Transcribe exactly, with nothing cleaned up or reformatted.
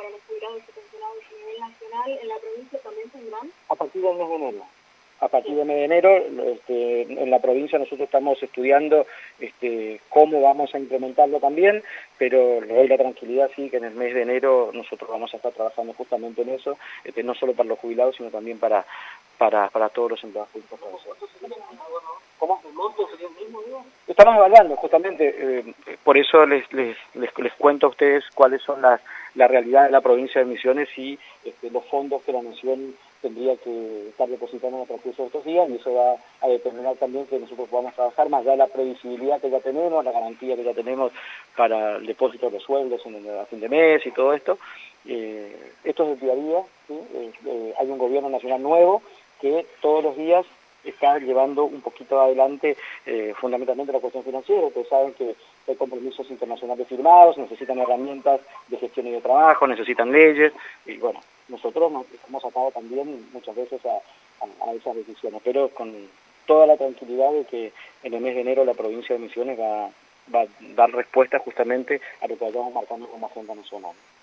para los jubilados y pensionados a nivel nacional, ¿en la provincia también tendrán? A partir del mes de enero. A partir del mes de enero, este, en la provincia nosotros estamos estudiando este, cómo vamos a implementarlo también, pero les doy la tranquilidad, sí, que en el mes de enero nosotros vamos a estar trabajando justamente en eso, este, no solo para los jubilados, sino también para, para, para todos los empleados públicos. ¿Cómo? ¿El monto sería el mismo, digo? Estamos evaluando, justamente, eh, por eso les, les, les, les cuento a ustedes cuáles son las, la realidad de la provincia de Misiones y este, los fondos que la Nación tendría que estar depositando en el transcurso de estos días, y eso va a determinar también que nosotros podamos trabajar más allá de la previsibilidad que ya tenemos, la garantía que ya tenemos para el depósito de los sueldos en el, a fin de mes y todo esto. Eh, esto es el día a día, ¿sí? eh, eh, hay un gobierno nacional nuevo que todos los días está llevando un poquito adelante eh, fundamentalmente la cuestión financiera. Ustedes saben que hay compromisos internacionales firmados, necesitan herramientas de gestión y de trabajo, necesitan leyes, y bueno, nosotros nos hemos atado también muchas veces a, a, a esas decisiones, pero con toda la tranquilidad de que en el mes de enero la provincia de Misiones va, va a dar respuesta justamente a lo que vayamos marcando como agenda nacional.